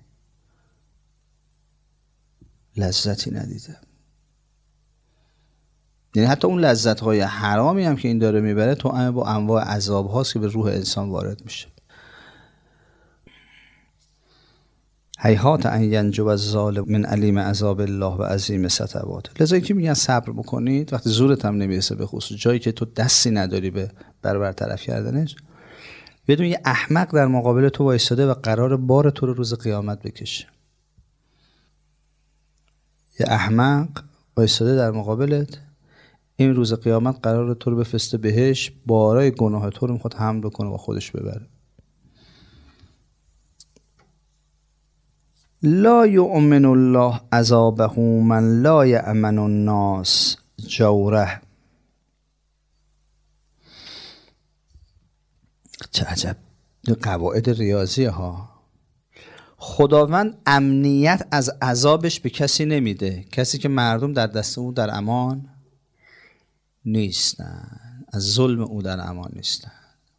لذتی ندیدم. یعنی حتی اون لذت‌های حرامی هم که این داره میبره تو هم با انواع عذاب هاست که به روح انسان وارد میشه. هیهات ان ینجو الظالم من علیم عذاب الله و عظیم سطوات. لذا اینکه میگن صبر بکنید وقتی زورت هم نمیرسه، به خصوص جایی که تو دستی نداری به برابر طرف کردنش، بدون یه احمق در مقابل تو وایساده و قرار بار تو رو روز قیامت بکشه. یه احمق وایساده در مقابلت، این روز قیامت قرار تو رو بفرسته بهش، بارای گناه تو رو میخواد حمل بکنه و خودش ببره. لا یؤمن الله عذابه من لا یأمن الناس جوره. چه عجب قواعد ریاضی ها. خداوند امنیت از عذابش به کسی نمیده، کسی که مردم در دست او در امان نیستن، از ظلم او در امان نیستن.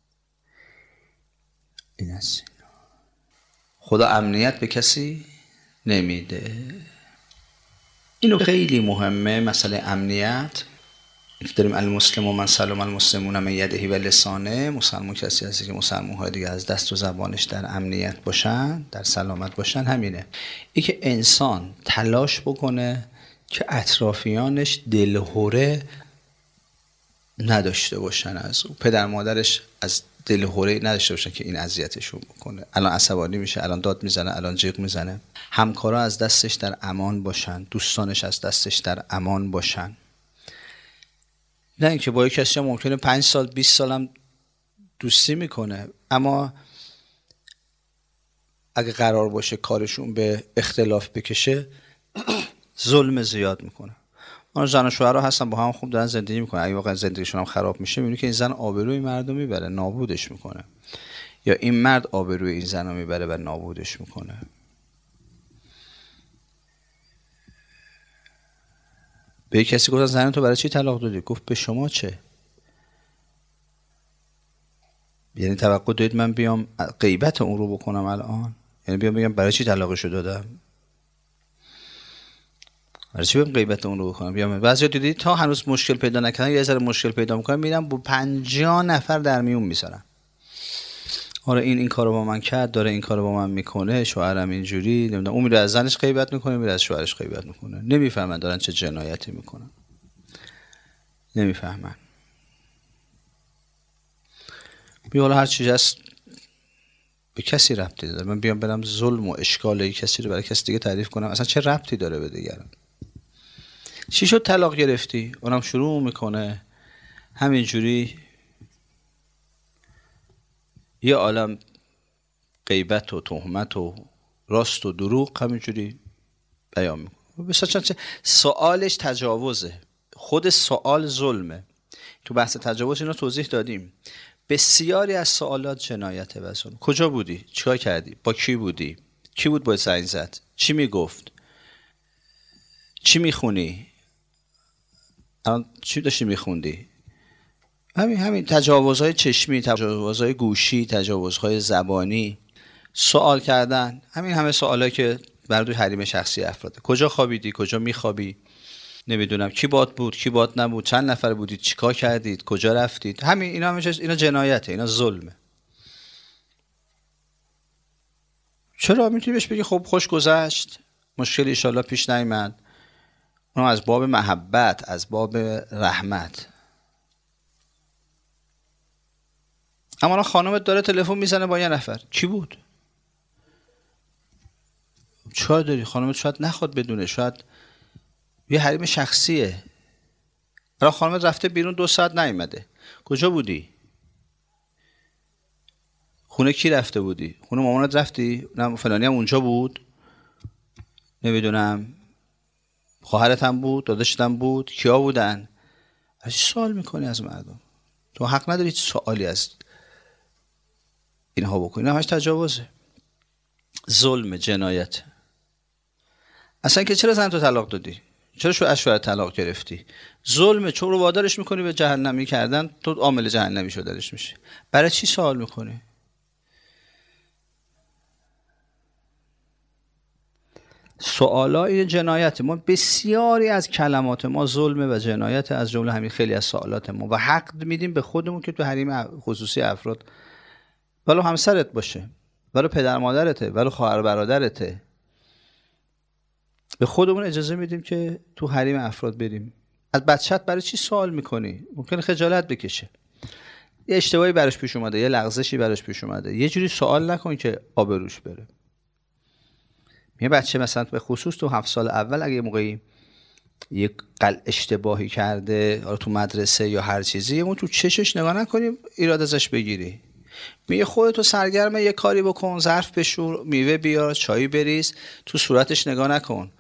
این است. خدا امنیت به کسی نمیده. اینو خیلی مهمه، مسئله امنیت. داریم المسلم و من سلم المسلمون من یده و لسانه. مسلمان کسی هستی که مسلمان های دیگه از دست و زبانش در امنیت باشن، در سلامت باشن. همینه، این که انسان تلاش بکنه که اطرافیانش دلهوره نداشته باشن از او، پدر مادرش از دلهوره نداشته باشن که این اذیتشون بکنه. الان عصبانی میشه، الان داد میزنه، الان جیغ میزنه. همکارا از دستش در امان باشن، دوستانش از دستش در امان باشن. نه اینکه با یک کسی ممکنه پنج سال بیست سالم دوستی میکنه، اما اگه قرار باشه کارشون به اختلاف بکشه ظلم زیاد میکنه. اون زن و شوهرها هستن با هم خوب دارن زندگی میکنن، اگه واقعا زندگیشون هم خراب میشه میبینی که این زن آبروی مردو میبره، نابودش میکنه، یا این مرد آبروی این زن رو میبره و نابودش میکنه. به یک کسی گفتن زن تو برای چی طلاق دادی؟ گفت به شما چه؟ یعنی توقع دارید من بیام غیبت اون رو بکنم الان؟ یعنی بیام بگم برای چی طلاقشو دادم؟ برای چی بیام غیبت اون رو بکنم؟ بیام بعضی دیدی تا هنوز مشکل پیدا نکردن یه ذره مشکل پیدا میکنن، میرم با پنجاه نفر در میون میذارن. آره این این کارو با من کرد، داره این کارو با من میکنه، شوهرم اینجوری، نمیدونم. اون میره از زنش غیبت میکنه، میره از شوهرش غیبت میکنه. نمیفهمن دارن چه جنایتی میکنن. نمیفهمن. بی حالا هر چیز هست به کسی ربطی داره. من بیام برم ظلم و اشکال یک کسی رو برای کسی دیگه تعریف کنم، اصلا چه ربطی داره به دیگران؟ چی شد طلاق گرفتی؟ اونم شروع میکنه همینجوری یه عالم غیبت و تهمت و راست و دروغ همینجوری بیان میکنه. بسیار سوالش تجاوزه، خود سوال ظلمه. تو بحث تجاوز اینو توضیح دادیم. بسیاری از سوالات جنایته و ظلم. کجا بودی؟ چیکار کردی؟ با کی بودی؟ کی بود باید زنگ زد؟ چی میگفت؟ چی میخونی؟ الان چی داشتی میخوندی؟ همین همین تجاوزهای چشمی، تجاوزهای گوشی، تجاوزهای زبانی، سوال کردن. همین همه سوالایی که بر روی حریم شخصی افراده. کجا خوابیدی؟ کجا میخوابی؟ نمیدونم کی باد بود، کی باد نبود، چند نفر بودید، چیکار کردید، کجا رفتید. همین اینا همش اینا جنایته، اینا ظلمه. چرا میتونی بهش بگی خب خوش گذشت، مشکلی ان شاءالله پیش نیامد، اون از باب محبت، از باب رحمت. اما الان خانمت داره تلفن میزنه با یه نفر، کی بود؟ چیکار داری؟ خانمت شاید نخواد بدونه، شاید یه حریم شخصیه. الان خانمت رفته بیرون دو ساعت نیومده، کجا بودی؟ خونه کی رفته بودی؟ خونه مامانت رفتی؟ نه فلانی هم اونجا بود، نمیدونم خواهرت هم بود، داداشت هم بود، کیا بودن؟ چی سوال میکنی از مردم؟ تو حق نداری سوالی از اینها بکنی. نه همش تجاوزه، ظلم، جنایت. اصلا که چرا زن تو طلاق دادی؟ چرا شو اشوار طلاق گرفتی؟ ظلمه، چون رو وادارش میکنی به جهنمی کردن، تو عامل جهنمی شدنش میشه. برای چی سوال میکنی؟ سوالا این جنایت ما، بسیاری از کلمات ما ظلمه و جنایت، از جمله همین خیلی از سوالات ما، و حق میدیم به خودمون که تو حریم خصوصی افراد، ولو همسرت باشه، ولو پدر مادرته، ولو خواهر برادرته، به خودمون اجازه میدیم که تو حریم افراد بریم. از بچت برای چی سوال میکنی؟ ممکنه خجالت بکشه، یه اشتباهی براش پیش اومده، یه لغزشی براش پیش اومده، یه جوری سوال نکن که آبروش بره. یه بچه مثلا به خصوص تو هفت سال اول اگه یه موقعی یک قل اشتباهی کرده تو مدرسه یا هر چیزی، اون تو چشش نگاه نکنی ایراد ازش بگیری، میگه خودتو سرگرم یه کاری بکن، ظرف بشور، میوه بیار، چایی بریز، تو صورتش نگاه نکن.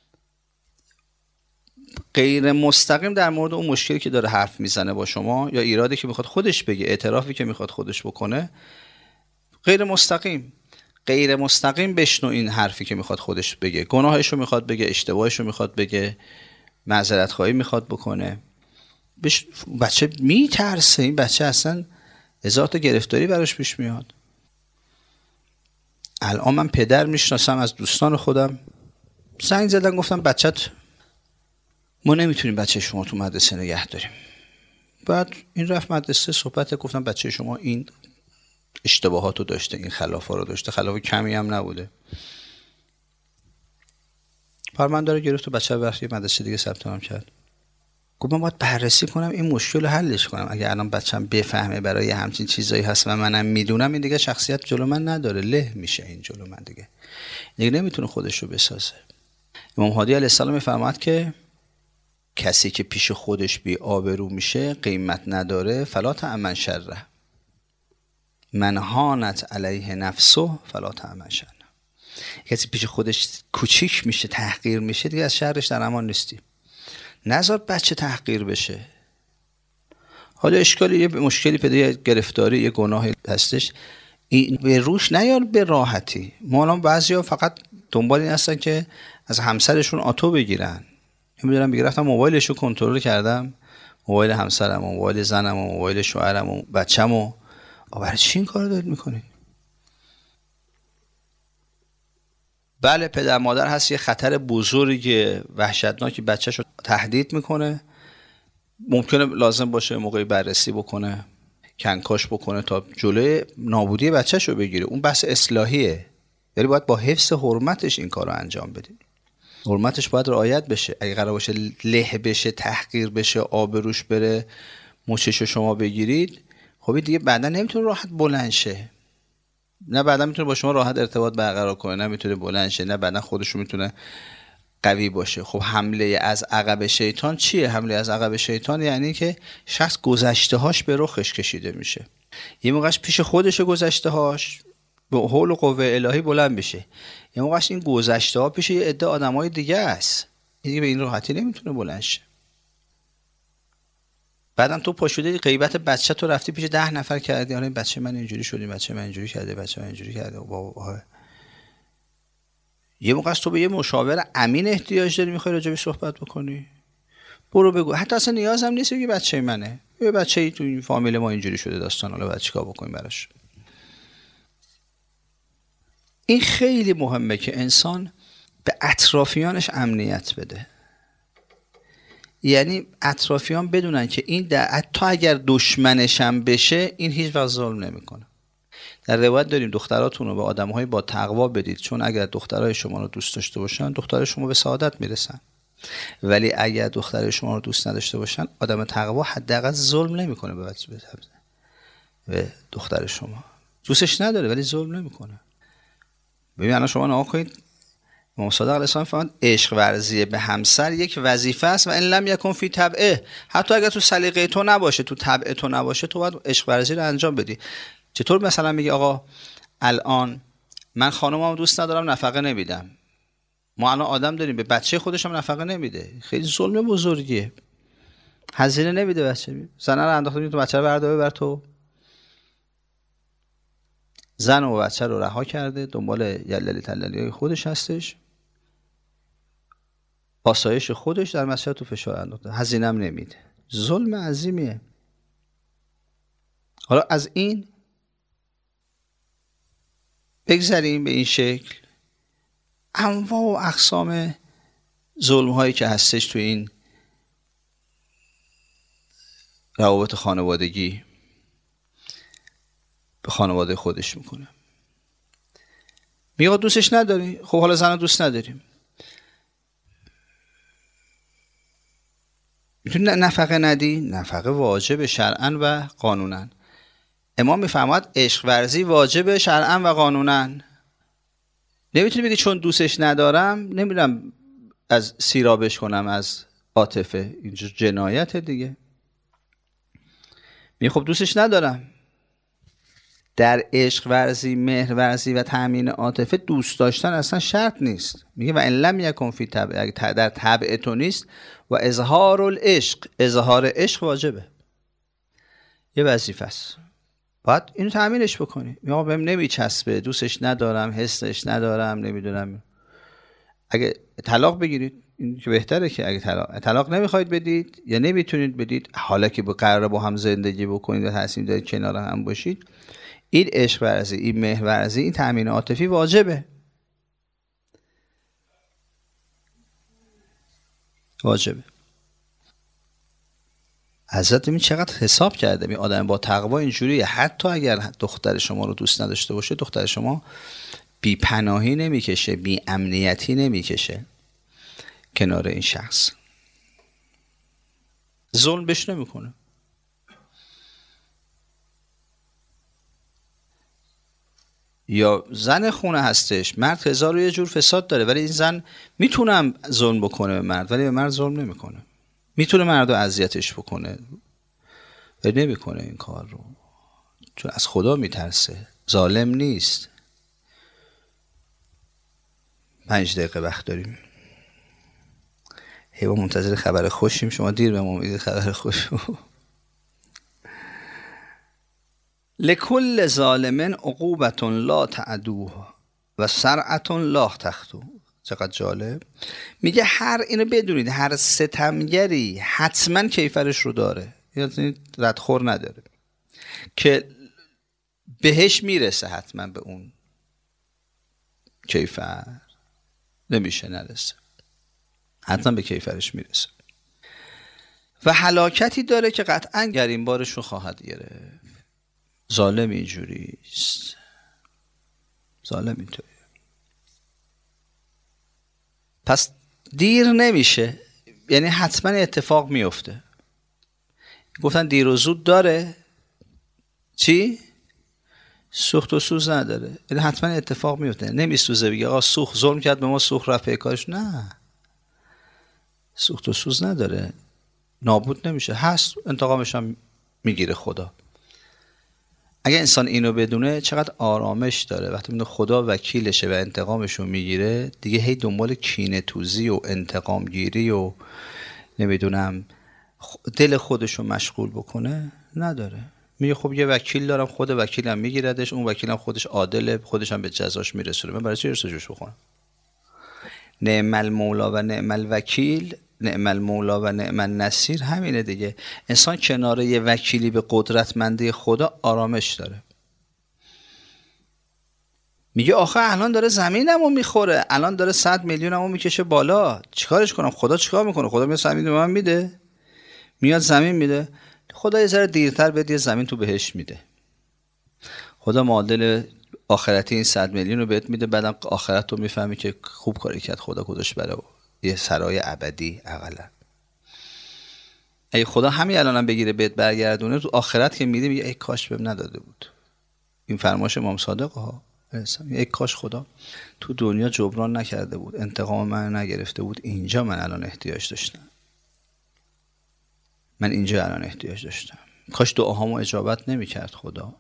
غیر مستقیم در مورد اون مشکلی که داره حرف میزنه با شما، یا ایرادی که میخواد خودش بگه، اعترافی که میخواد خودش بکنه، غیر مستقیم غیر مستقیم بشنو این حرفی که میخواد خودش بگه، گناهشو میخواد بگه، اشتباهشو میخواد بگه، معذرت خواهی میخواد بکنه. بش... بچه میترسه، این بچه اصلا هزار تا گرفتاری براش پیش میاد. الان من پدر میشناسم از دوستان خودم، زنگ زدن گفتم بچت، ما نمیتونیم بچه شما تو مدرسه نگه داریم. بعد این رفت مدرسه، صحبت گفتم بچه شما این اشتباهاتو داشته، این خلافا رو داشته، خلاف کمی هم نبوده. پرونده رو گرفت و بچه رو برای مدرسه دیگه ثبت نام کرد. گفت من باید بررسی کنم این مشکل رو حلش کنم، اگه الان بچه‌م بفهمه برای همچین چیزایی هست و منم میدونم، این دیگه شخصیت جلو من نداره، له میشه این جلو من، دیگه دیگه نمیتونه خودش رو بسازه. امام هادی علیه السلام میفرماد که کسی که پیش خودش بی آبرو میشه، قیمت نداره، فلا تأمن شره، من هانت علیه نفسه فلا تأمن شره. کسی پیش خودش کوچیک میشه، تحقیر میشه، دیگه از شرش در امان نیستی. نذار بچه تحقیر بشه. حالا اشکالی، یه مشکلی پیدا، یه گرفتاری، یه گناهی هستش، این به روش نیار به راحتی. ما الان بعضیا فقط دنبال این هستن که از همسرشون آتو بگیرن. نمیدونم، بگی رفتم موبایلشو کنترل کردم، موبایل همسرم، موبایل زنم، موبایل شوهرم، بچه‌مو. برای چی این کارو دارید میکنید؟ بله پدر مادر هست یه خطر بزرگی وحشتناکی بچه‌شو تهدید میکنه، ممکنه لازم باشه موقعی بررسی بکنه، کنکاش بکنه تا جلوی نابودی بچه‌شو بگیره. اون بحث اصلاحیه، یعنی باید با حفظ حرمتش این کارو انجام بدید. حرمتش باید رعایت بشه. اگه قرار باشه له بشه، تحقیر بشه، آبروش بره، مچشو شما بگیرید، خب دیگه بعدا نمیتونه راحت بلند شه. نه بعدا میتونه با شما راحت ارتباط برقرار کنه، نه میتونه بلند شه، نه بعدا خودشو میتونه قوی باشه. خب حمله از عقب شیطان چیه؟ حمله از عقب شیطان یعنی که شخص گذشته هاش به رخش کشیده میشه. یه موقعش پیش خودش گذشته هاش به حول و قوه الهی بلند بشه، یه موقعش این گذشته ها پیش یه عده آدمای دیگه است، این دیگه به این راحتی نمیتونه بلند شه. بعدم تو پاشوده غیبت بچه تو رفتی پیش ده نفر کردی، آره بچه من اینجوری شدی، بچه من اینجوری کرده، بچه من اینجوری کرده. بابا یه موقع تو به یه مشاور امین احتیاج داری، میخوای راجع بهش صحبت بکنی، برو بگو. حتی اصلا نیاز هم نیست بگی بچه منه، یه بچه‌ای تو این فامیل ما اینجوری شده داستان، حالا بعد چیکار بکنیم براش. این خیلی مهمه که انسان به اطرافیانش امنیت بده، یعنی اطرافیان بدونن که این حتی اگر دشمنش هم بشه، این هیچ وقت ظلم نمیکنه. در روایت داریم دختراتون رو به آدم‌های با تقوا بدید، چون اگر دخترای شما رو دوست داشته باشن، دخترای شما به سعادت میرسن. ولی اگر دخترای شما رو دوست نداشته باشن، آدم تقوا حداقل ظلم نمیکنه به بچه، به دختر شما. دوستش نداره ولی ظلم نمیکنه. ببین الان شما نگاه کنید، امام صادق علیه السلام فرمود عشق ورزی به همسر یک وظیفه است و ان لم یکن فی طبعه، حتی اگر تو سلیقه تو نباشه، تو طبع تو نباشه، تو باید عشق ورزی رو انجام بدی. چطور مثلا میگی آقا الان من خانومم دوست ندارم، نفقه نمیدم. ما الان آدم داریم به بچه خودش هم نفقه نمیده، خیلی ظلم بزرگیه. هزینه نمیده بچه، زن رو انداخته تو بچه رو برداره ببر تو. زن و بچه رو رها کرده، دنبال یللی تللی خودش هستش. آسایش خودش در مسئله تو فشار انداخته، هزینه‌ام نمیده. ظلم عظیمیه. حالا از این بگذاریم به این شکل انواع و اقسام ظلم هایی که هستش تو این روابط خانوادگی به خانواده خودش میکنه. میگه دوستش نداری؟ خب حالا زن دوست نداریم، میتونی نفقه ندی؟ نفقه واجب شرعاً و قانوناً. امام میفرماد عشق ورزی واجب شرعاً و قانوناً. نمیتونی بگی چون دوستش ندارم نمیرم از سیرابش کنم از عاطفه. اینجا جنایت دیگه. میگه خب دوستش ندارم. در عشق ورزی، مهر ورزی و تامین عاطفه دوست داشتن اصلا شرط نیست. میگه و ان لم یکن فی طبع، اگه در طبع تو نیست، و اظهار العشق، اظهار عشق واجبه، یه وظیفه است، باید اینو تامینش بکنی. میگه بهم نمیچسبه، دوستش ندارم، حسش ندارم، نمیدونم. اگه طلاق بگیرید این که بهتره، که اگه طلاق طلاق نمیخواید بدید یا نمیتونید بدید، حالا که به قرار با هم زندگی بکنید و تصمیم دارید کنار هم باشید، این عشق ورزی، این مهر ورزی، این تامین عاطفی واجبه. واجبه. حضرت می چقدر حساب کرده. می آدم با تقوا اینجوریه، حتی اگر دختر شما رو دوست نداشته باشه، دختر شما بی پناهی نمیکشه، بی امنیتی نمیکشه کنار این شخص. ظلم بهش نمیکنه. یا زن خونه هستش، مرد هزار و یه جور فساد داره، ولی این زن میتونه ظلم بکنه به مرد، ولی به مرد ظلم نمیکنه. میتونه مرد رو اذیتش بکنه ولی نمیکنه این کار رو، چون از خدا میترسه، ظالم نیست. پنج دقیقه وقت داریم. هی با منتظر خبر خوشیم، شما دیر به ما میگید خبر خوش. لکل ظالم عقوبة لا تعدوه و سرعة لا تخطو. چقدر جالب. میگه هر، اینو بدونید، هر ستمگری حتما کیفرش رو داره، یعنی ردخور نداره که بهش میرسه، حتما به اون کیفر نمیشه نرسه، حتما به کیفرش میرسه. و هلاکتی داره که قطعا گرین بارش رو خواهد گرفت. ظالم اینجوری است، ظالم اینطوری. پس دیر نمیشه، یعنی حتما اتفاق میفته. گفتن دیر و زود داره، چی؟ سوخت و سوز نداره، یعنی حتما اتفاق میفته. نمیسوزه بگه آقا سوخت ظلم کرد به ما، سوخت رفت پیکارش. نه، سوخت و سوز نداره، نابود نمیشه، هست، انتقامش هم میگیره خدا. اگه انسان اینو بدونه چقدر آرامش داره. وقتی میدونه خدا وکیلشه و انتقامشو میگیره، دیگه هی دنبال کینه توزی و انتقام گیری و نمیدونم دل خودشو مشغول بکنه نداره. میگه خب یه وکیل دارم، خود وکیلم میگیردش، اون وکیلم خودش عادله، خودش هم به جزاش میرسونه، من برای چی ارسجوش بخونم؟ نعم المولا و نعم الوکیل، نعم المولا و نعم النصیر. همینه دیگه. انسان کنار یه وکیلی به قدرتمندی خدا آرامش داره. میگه آخه الان داره زمینمو میخوره، الان داره صد میلیونمو میکشه بالا، چیکارش کنم؟ خدا چیکار میکنه؟ خدا میاد زمین به من میده، میاد زمین میده. خدا یه ذره دیرتر بده زمین تو بهش میده. خدا معادل آخرتی این صد میلیون رو بهت میده، بعدم آخرت رو میفهمی که خوب کاری کرد خدا گذاشت برای یه سرای ابدی. اقلا اگه خدا همین الانم هم بگیره بهت برگردونه، تو آخرت که میده میگه ای کاش بهم نداده بود. این فرمایش امام صادق ها، ای کاش خدا تو دنیا جبران نکرده بود، انتقام من نگرفته بود، اینجا من الان احتیاج داشتم، من اینجا الان احتیاج داشتم، کاش دعاهامو اجابت نمیکرد خدا.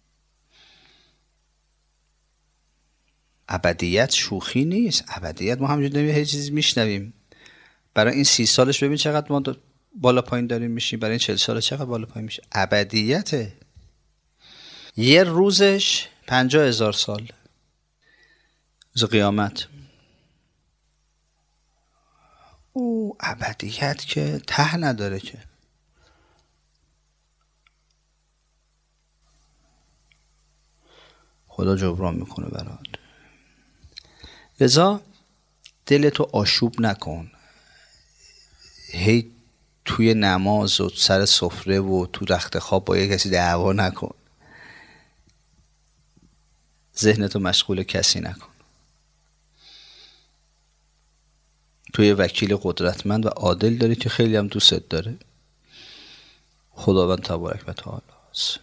ابدیت شوخی نیست. ابدیت ما همونجوری نمیه هیچ چیزی میشنویم. برای این سی سالش ببین چقدر ما بالا پایین داریم میشیم، برای این چهل سال چقدر بالا پایین میشه. ابدیته. یه روزش پنجاه هزار سال، روز قیامت. او ابدیت که ته نداره که. خدا جبران میکنه برات. لذا دلتو آشوب نکن، هی توی نماز و سر سفره و تو رخت خواب با یه کسی دعوا نکن، ذهنتو مشغول کسی نکن. توی وکیل قدرتمند و عادل داری که خیلی هم دوست داره، خداوند تبارک و تعالی است.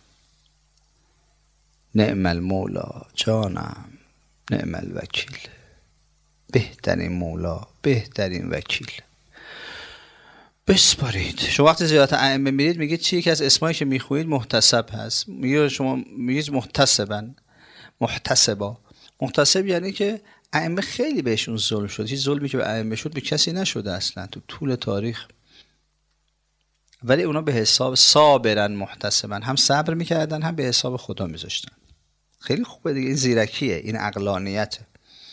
نعم المولا جانم، نعم الوکیل. بهترین مولا، بهترین وکیل. بسپارید. شما وقتی زیارت ائمه میرید میگید چی؟ یکی از اسمایی که میخونید محتسب هست. میگید شما میگید محتسبن، محتسبا. محتسب یعنی که ائمه خیلی بهشون ظلم شد. هیچ ظلمی که به ائمه شد به کسی نشده اصلا تو طول تاریخ، ولی اونا به حساب صابرن محتسبن، هم صبر میکردن هم به حساب خدا میذاشتن. خیلی خوبه دیگه، این زیرکیه، این عقلانیته.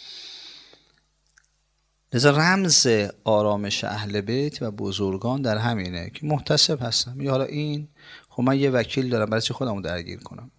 لذا رمز آرامش اهل بیت و بزرگان در همینه که محتسب هستن. میگه حالا این خب من یه وکیل دارم، برای چی خودمو درگیر کنم؟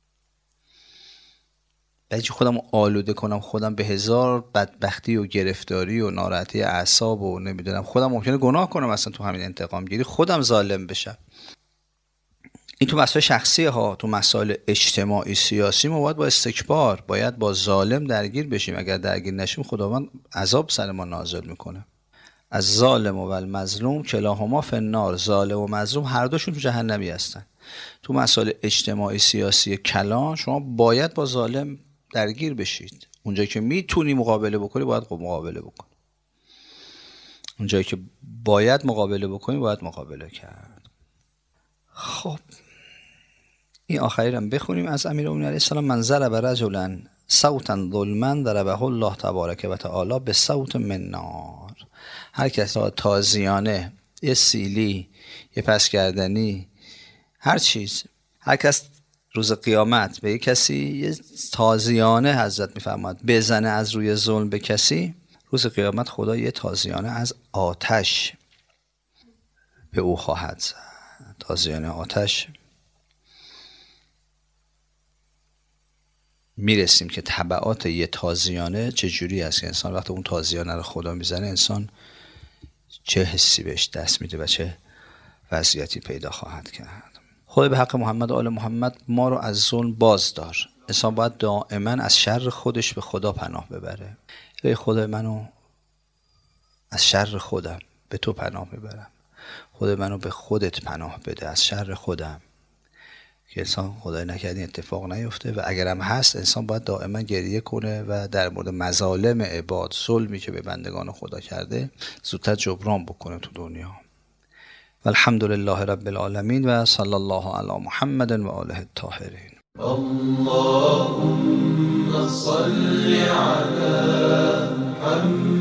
برای چی خودمو آلوده کنم؟ خودم به هزار بدبختی و گرفتاری و ناراحتی اعصاب و نمیدونم، خودم ممکنه گناه کنم اصلا تو همین انتقام گیری، خودم ظالم بشم. این تو مسائل شخصی ها. تو مسائل اجتماعی سیاسی ما باید با استکبار، باید با ظالم درگیر بشیم. اگر درگیر نشیم خداوند عذاب سر ما نازل میکنه. از ظالم و المظلوم کلاهما فی النار. ظالم و مظلوم هر دوشون تو جهنمی هستن. تو مسائل اجتماعی سیاسی کلان شما باید با ظالم درگیر بشید. اونجایی که میتونی مقابله بکنی باید مقابله بکنی. اونجایی که باید مقابله بکنی باید مقابله کرد. خب این آخری رو بخونیم از امیرالمومنین علیه السلام. من ضرب رجلا صوتا ظلما ضربه الله تبارک و تعالی به صوت من نار. هر کس تازیانه، یه سیلی، یه پسگردنی، هر چیز، هر کس روز قیامت به یک کسی یه تازیانه حضرت میفرماد بزنه از روی ظلم به کسی، روز قیامت خدا یه تازیانه از آتش به او خواهد زد. تازیانه آتش. میرسیم که تبعات یه تازیانه چجوری هست که انسان وقتی اون تازیانه رو خدا میزنه انسان چه حسی بهش دست میده و چه وضعیتی پیدا خواهد کرد. خدا به حق محمد و آل محمد ما رو از ظلم باز دار. انسان باید دائما از شر خودش به خدا پناه ببره. ای خدا منو از شر خودم به تو پناه ببرم. خدا منو به خودت پناه بده از شر خودم، که انسان خدای نکرده اتفاق نیفته. و اگرم هست انسان باید دائما گریه کنه و در مورد مظالم عباد، ظلمی که به بندگان خدا کرده، زودتر جبران بکنه تو دنیا. والحمد لله رب العالمین و صلی الله علی محمد و آله الطاهرین. اللهم صل علی محمد